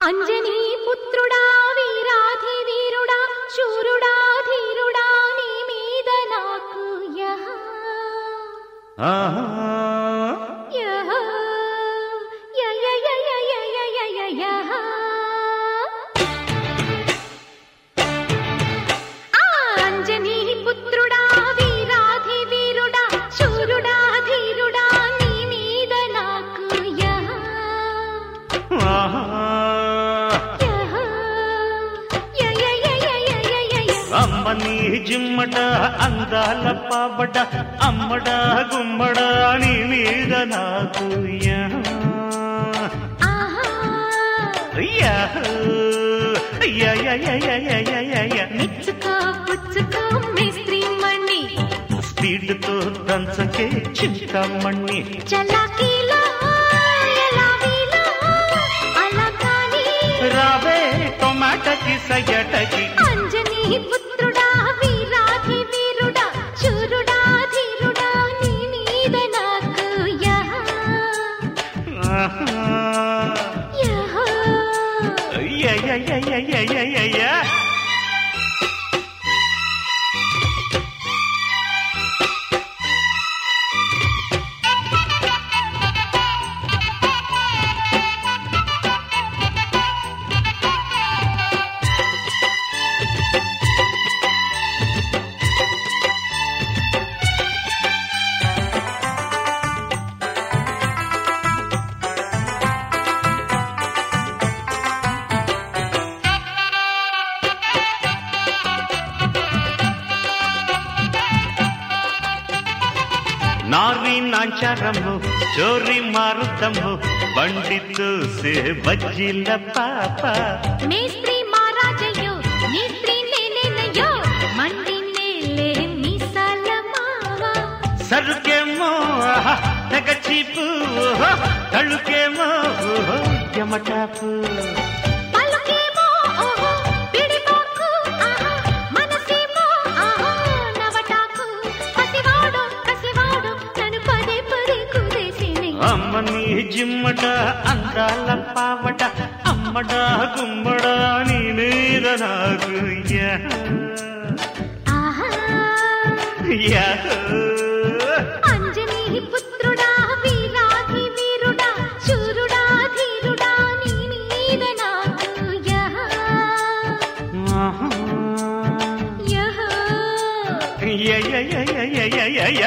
అంజనీ పుత్రుడా వీరాధి వీరుడా శూరుడా ధీరుడా నీ మీద నాకు యహ యహ యహ అంజనీ పుత్రుడా వీరాధి వీరుడా శూరుడా ధీరుడా నీ మీద నాకు యహ అమ్మని జిమ్మట అందాల పాబట అమ్మడ గుమ్మడ నీ మీద నాకు మెచ్చుకో పుచ్చుకో మేస్త్రీ మణి స్పీడ్తో దంచకే చింతమణి చలాకీలో ఎలాగీలో అలా కానీ రావే టొమాటకి సయటకి అంజనీ పుత్రుడా వీరాధి వీరుడా శూరుడా ధీరుడా నీ మీద నాకు యహ యహ ನಾರಿ ನಾಂಚಾರಮ್ಮು ಚೋರಿ ಮಾರುತ್ತಮ್ಮು ಬಂಡಿದ್ದು ಸೇ ಬಜ್ಜಿಲ್ಲ ಪಾಪ మేస్త్రీ మహారాజయ్యో నీస్త్రీ నేనేనయ్యో మండి నేలే మీసాల మావా సరుకేమో తెగ చీపు తళుకేమో యమటాపు పలుకేమో ఓహో పిడిపోకు ఆహా మనసేమో ఆహా నవటాకు పసివాడు కసివాడు నన్ను పదే పదే కుదేసిని అమ్మని జిమ్మట అందాల పావట అమ్మడ గుమ్మడ నీ మీద నాకు ఆహా అంజనీ పుత్రుడా వీరాధి వీరుడా శూరుడా ధీరుడా నీ మీద నాకు యహ యహ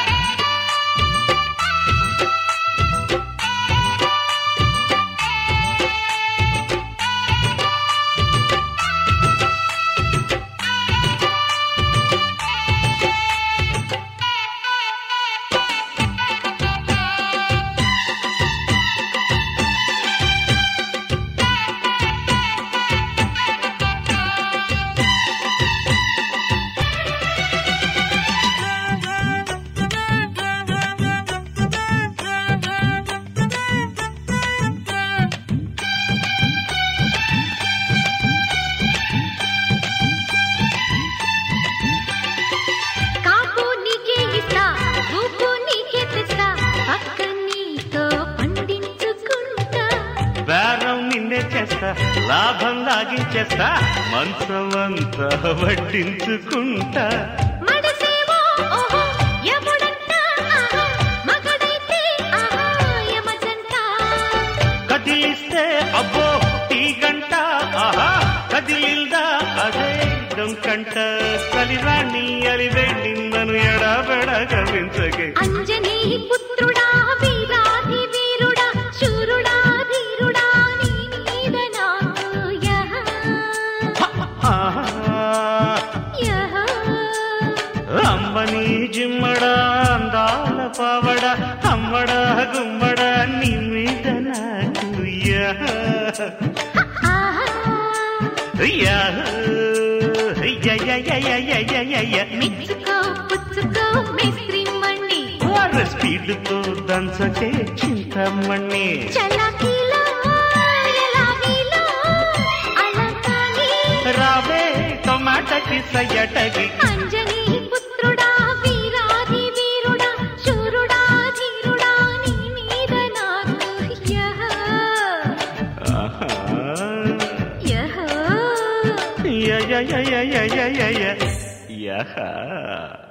కాపు నీకే ఇస్తా రూపు నీకే తెస్తా పక్క నీతో పండించుకుంటా బేరం నిన్నే చేస్తా లాభం లాగించేస్తా మంచమంతా వడ్డించుకుంటా మడసేవో ఓహో యముడంట ఆహా మగడైతే ఆహా యమజంట కదిలిస్తే అబ్బో టీ గంట ఆహా కదిలిల్దా అదే డొంకంట కలిరాణి అలివే నిన్నను ఎడబెడ గవించగే అంజనీ పుత్రుడా వీరాధి వీరుడా శూరుడా ధీరుడా నీ మీద నాకు యహ యహ అమ్మని జిమ్మడ అందాల పావడ అమ్మడ గుమ్మడ నీ మీద నాకు మెచ్చుకో పుచ్చుకో మేస్త్రీ మణి స్పీడ్తో దంచకే చింతమణి చలాకీలో ఎలాగీలో అలా కానీ రావే టొమాటకి సయటకి అంజనీ పుత్రుడా వీరాధి వీరుడా శూరుడా ధీరుడా నీ మీద నాకు యహ యయ యహ